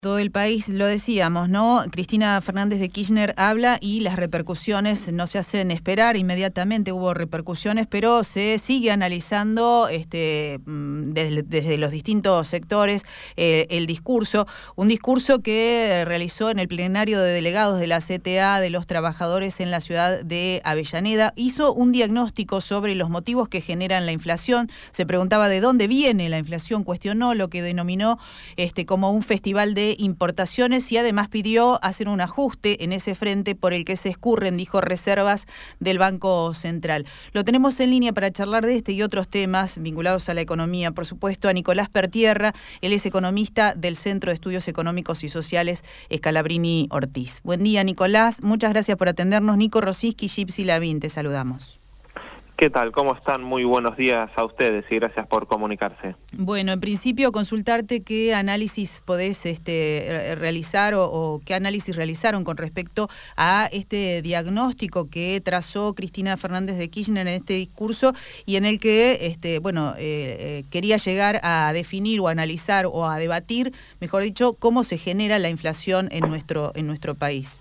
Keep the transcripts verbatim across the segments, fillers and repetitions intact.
Todo el país, lo decíamos, ¿no? Cristina Fernández de Kirchner habla y las repercusiones no se hacen esperar. Inmediatamente hubo repercusiones, pero se sigue analizando este, desde, desde los distintos sectores eh, el discurso. Un discurso que realizó en el plenario de delegados de la C T A de los trabajadores en la ciudad de Avellaneda. Hizo un diagnóstico sobre los motivos que generan la inflación. Se preguntaba de dónde viene la inflación, cuestionó lo que denominó este, como un festival de importaciones y además pidió hacer un ajuste en ese frente por el que se escurren, dijo, reservas del Banco Central. Lo tenemos en línea para charlar de este y otros temas vinculados a la economía, por supuesto, a Nicolás Pertierra. Él es economista del Centro de Estudios Económicos y Sociales Scalabrini Ortiz. Buen día, Nicolás. Muchas gracias por atendernos. Nico Rosiski, Gypsy Lavín, te saludamos. ¿Qué tal? ¿Cómo están? Muy buenos días a ustedes y gracias por comunicarse. Bueno, en principio consultarte qué análisis podés este, realizar o, o qué análisis realizaron con respecto a este diagnóstico que trazó Cristina Fernández de Kirchner en este discurso y en el que, este, bueno, eh, eh, quería llegar a definir o a analizar o a debatir, mejor dicho, cómo se genera la inflación en nuestro, en nuestro país.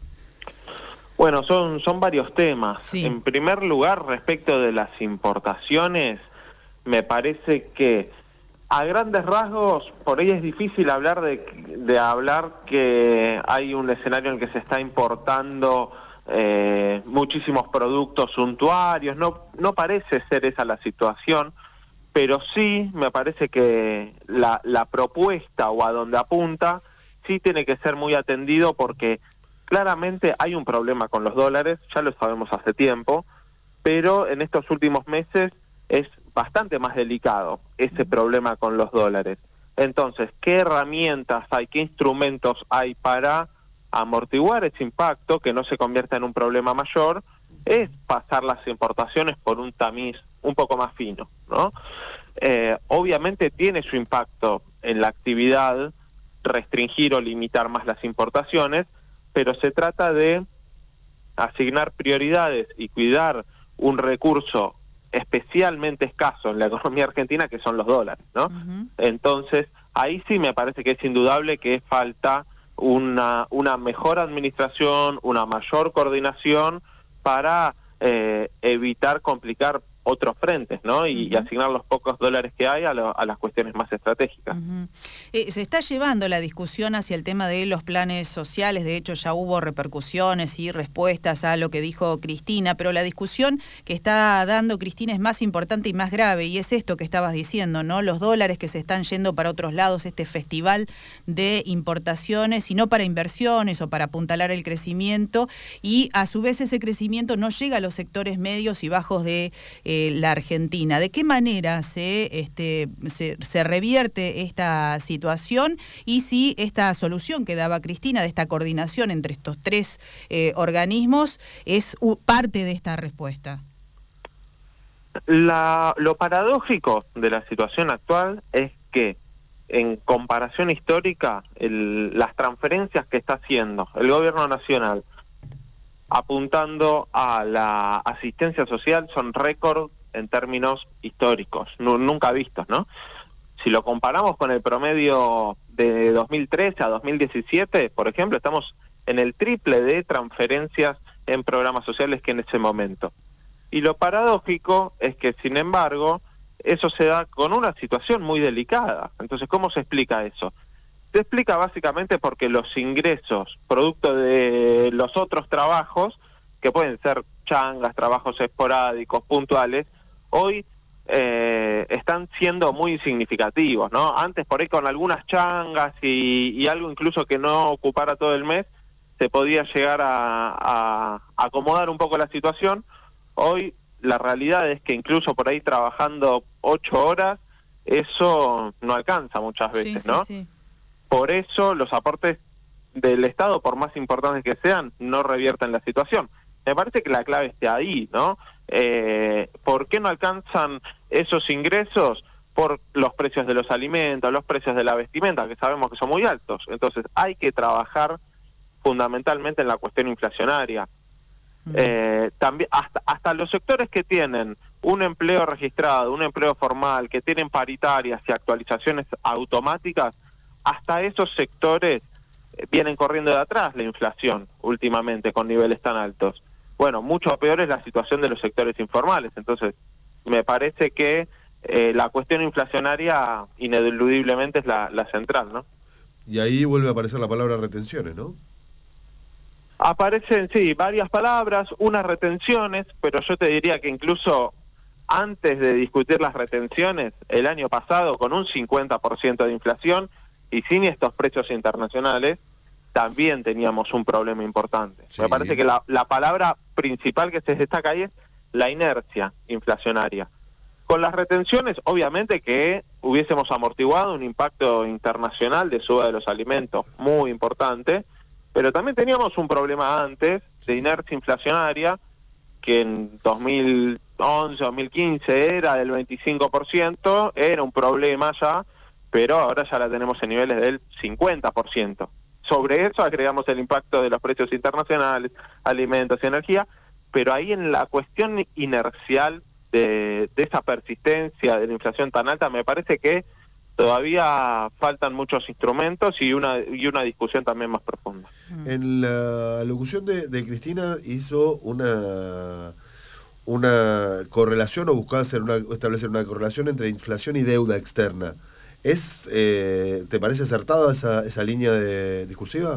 Bueno, son, son varios temas. Sí. En primer lugar, respecto de las importaciones, me parece que a grandes rasgos, por ahí es difícil hablar de, de hablar que hay un escenario en el que se está importando eh, muchísimos productos suntuarios. No, no parece ser esa la situación, pero sí me parece que la, la propuesta o a donde apunta sí tiene que ser muy atendido porque claramente hay un problema con los dólares, ya lo sabemos hace tiempo, pero en estos últimos meses es bastante más delicado ese problema con los dólares. Entonces, ¿qué herramientas hay, qué instrumentos hay para amortiguar ese impacto, que no se convierta en un problema mayor? Es pasar las importaciones por un tamiz un poco más fino, ¿no? Eh, obviamente tiene su impacto en la actividad restringir o limitar más las importaciones, pero se trata de asignar prioridades y cuidar un recurso especialmente escaso en la economía argentina, que son los dólares, ¿no? Uh-huh. Entonces, ahí sí me parece que es indudable que falta una, una mejor administración, una mayor coordinación para eh, evitar complicar otros frentes, ¿no? Y, uh-huh. y asignar los pocos dólares que hay a, lo, a las cuestiones más estratégicas. Uh-huh. Eh, se está llevando la discusión hacia el tema de los planes sociales. De hecho, ya hubo repercusiones y respuestas a lo que dijo Cristina, pero la discusión que está dando Cristina es más importante y más grave, y es esto que estabas diciendo, ¿no? Los dólares que se están yendo para otros lados, este festival de importaciones, y no para inversiones o para apuntalar el crecimiento, y a su vez ese crecimiento no llega a los sectores medios y bajos de eh, la Argentina. ¿De qué manera se, este, se, se revierte esta situación y si esta solución que daba Cristina de esta coordinación entre estos tres eh, organismos es uh, parte de esta respuesta? La, lo paradójico de la situación actual es que en comparación histórica el, las transferencias que está haciendo el gobierno nacional apuntando a la asistencia social son récord en términos históricos, no, nunca vistos, ¿no? Si lo comparamos con el promedio de dos mil trece a dos mil diecisiete, por ejemplo, estamos en el triple de transferencias en programas sociales que en ese momento. Y lo paradójico es que, sin embargo, eso se da con una situación muy delicada. Entonces, ¿cómo se explica eso? Se explica básicamente porque los ingresos, producto de los otros trabajos, que pueden ser changas, trabajos esporádicos, puntuales, hoy eh, están siendo muy significativos, ¿no? Antes, por ahí, con algunas changas y, y algo incluso que no ocupara todo el mes, se podía llegar a, a acomodar un poco la situación. Hoy la realidad es que incluso por ahí trabajando ocho horas, eso no alcanza muchas veces, sí, ¿no? Sí, sí. Por eso los aportes del Estado, por más importantes que sean, no revierten la situación. Me parece que la clave está ahí, ¿no? Eh, ¿Por qué no alcanzan esos ingresos? Por los precios de los alimentos, los precios de la vestimenta, que sabemos que son muy altos. Entonces hay que trabajar fundamentalmente en la cuestión inflacionaria. Mm. Eh, también hasta, hasta los sectores que tienen un empleo registrado, un empleo formal, que tienen paritarias y actualizaciones automáticas, hasta esos sectores vienen corriendo de atrás la inflación últimamente con niveles tan altos. Bueno, mucho peor es la situación de los sectores informales. Entonces, me parece que eh, la cuestión inflacionaria ineludiblemente es la, la central, ¿no? Y ahí vuelve a aparecer la palabra retenciones, ¿no? Aparecen, sí, varias palabras, unas retenciones, pero yo te diría que incluso antes de discutir las retenciones, el año pasado, con un cincuenta por ciento de inflación y sin estos precios internacionales, también teníamos un problema importante. Sí. Me parece que la, la palabra principal que se destaca ahí es la inercia inflacionaria. Con las retenciones, obviamente que hubiésemos amortiguado un impacto internacional de suba de los alimentos muy importante, pero también teníamos un problema antes de inercia inflacionaria, que en dos mil once, dos mil quince era del veinticinco por ciento, era un problema ya, pero ahora ya la tenemos en niveles del cincuenta por ciento. Sobre eso agregamos el impacto de los precios internacionales, alimentos y energía, pero ahí en la cuestión inercial de, de esa persistencia de la inflación tan alta, me parece que todavía faltan muchos instrumentos y una y una discusión también más profunda. En la locución de, de Cristina hizo una una correlación o buscaba hacer una, establecer una correlación entre inflación y deuda externa. ¿Es eh, ¿Te parece acertada esa, esa línea de discursiva?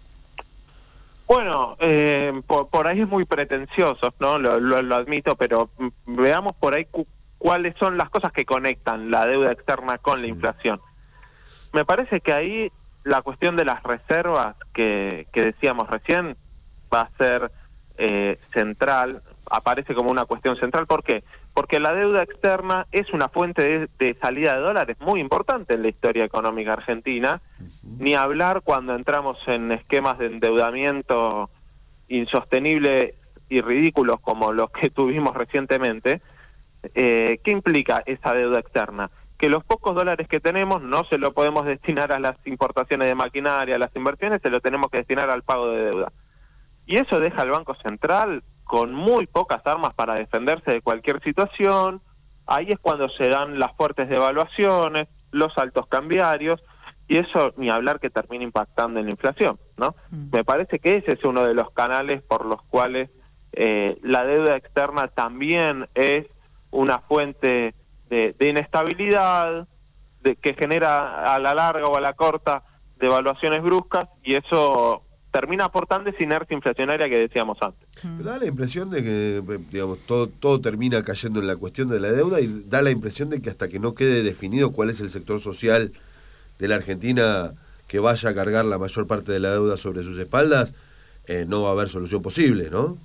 Bueno, eh, por, por ahí es muy pretencioso, ¿no? Lo, lo, lo admito, pero veamos por ahí cu cuáles son las cosas que conectan la deuda externa con sí. la inflación. Me parece que ahí la cuestión de las reservas que, que decíamos recién va a ser eh, central, aparece como una cuestión central. ¿Por qué? Porque la deuda externa es una fuente de, de salida de dólares muy importante en la historia económica argentina, uh-huh. ni hablar cuando entramos en esquemas de endeudamiento insostenibles y ridículos como los que tuvimos recientemente. Eh, ¿Qué implica esa deuda externa? Que los pocos dólares que tenemos no se lo podemos destinar a las importaciones de maquinaria, a las inversiones, se lo tenemos que destinar al pago de deuda. Y eso deja al Banco Central con muy pocas armas para defenderse de cualquier situación. Ahí es cuando se dan las fuertes devaluaciones, los altos cambiarios, y eso ni hablar que termina impactando en la inflación, ¿no? Mm. Me parece que ese es uno de los canales por los cuales eh, la deuda externa también es una fuente de, de inestabilidad, de, que genera a la larga o a la corta devaluaciones bruscas, y eso termina aportando esa inercia inflacionaria que decíamos antes. Pero da la impresión de que, digamos, todo, todo termina cayendo en la cuestión de la deuda, y da la impresión de que hasta que no quede definido cuál es el sector social de la Argentina que vaya a cargar la mayor parte de la deuda sobre sus espaldas, eh, no va a haber solución posible, ¿no?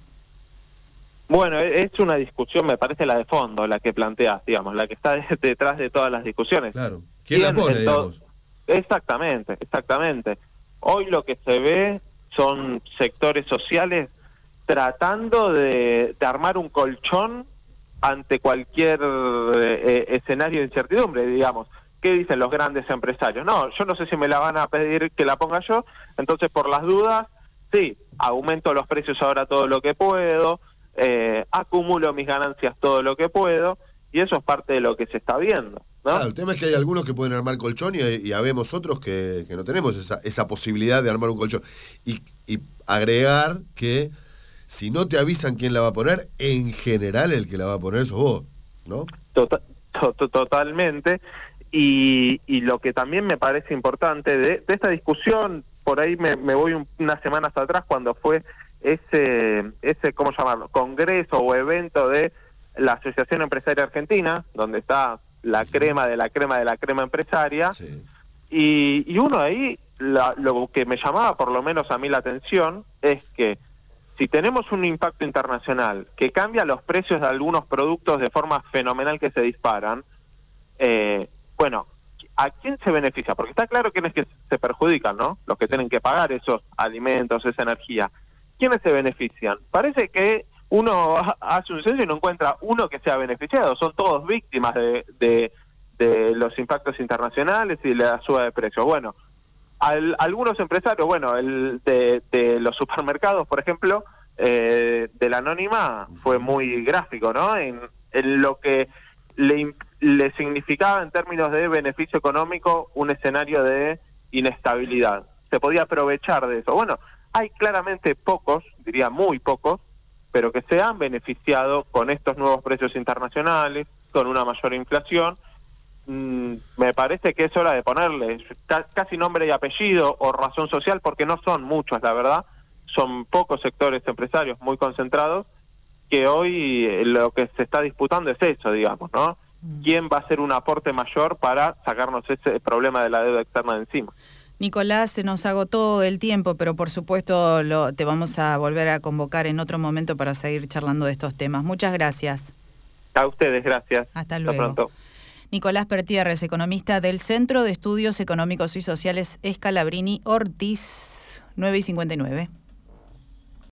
Bueno, es una discusión, me parece, la de fondo, la que planteas, digamos, la que está detrás de todas las discusiones. Claro. ¿Quién, ¿Quién la pone, digamos? Exactamente, exactamente. Hoy lo que se ve son sectores sociales tratando de, de armar un colchón ante cualquier eh, escenario de incertidumbre, digamos. ¿Qué dicen los grandes empresarios? No, yo no sé si me la van a pedir que la ponga yo, entonces por las dudas, sí, aumento los precios ahora todo lo que puedo, Eh, acumulo mis ganancias todo lo que puedo, y eso es parte de lo que se está viendo, ¿no? Claro, el tema es que hay algunos que pueden armar colchón y, y habemos otros que, que no tenemos esa, esa posibilidad de armar un colchón. Y, y agregar que si no te avisan quién la va a poner, en general el que la va a poner sos vos, ¿no? Total, to, to, totalmente. Y, y lo que también me parece importante de, de esta discusión, por ahí me, me voy un, unas semanas atrás cuando fue ese, ese, ¿cómo llamarlo?, congreso o evento de la Asociación Empresaria Argentina, donde está la crema de la crema de la crema empresaria, sí. y, y uno ahí, la, lo que me llamaba por lo menos a mí la atención, es que si tenemos un impacto internacional que cambia los precios de algunos productos de forma fenomenal que se disparan, eh, bueno, ¿a quién se beneficia? Porque está claro quiénes que se perjudican, ¿no? Los que tienen que pagar esos alimentos, esa energía. ¿Quiénes se benefician? Parece que uno hace un censo y no encuentra uno que sea beneficiado. Son todos víctimas de, de, de los impactos internacionales y de la suba de precios. Bueno, al, algunos empresarios, bueno, el de, de los supermercados, por ejemplo, eh, de la Anónima, fue muy gráfico, ¿no? En, en lo que le, le significaba en términos de beneficio económico un escenario de inestabilidad. se podía aprovechar de eso. Bueno, hay claramente pocos, diría muy pocos, pero que se han beneficiado con estos nuevos precios internacionales, con una mayor inflación. Mm, me parece que es hora de ponerle ca- casi nombre y apellido o razón social, porque no son muchos, la verdad. Son pocos sectores empresarios muy concentrados, que hoy eh, lo que se está disputando es eso, digamos, ¿no? ¿Quién va a hacer un aporte mayor para sacarnos ese problema de la deuda externa de encima? Nicolás, se nos agotó el tiempo, pero por supuesto lo, te vamos a volver a convocar en otro momento para seguir charlando de estos temas. Muchas gracias. A ustedes, gracias. Hasta luego. Hasta pronto. Nicolás Pertierres, economista del Centro de Estudios Económicos y Sociales Scalabrini Ortiz, nueve y cincuenta y nueve.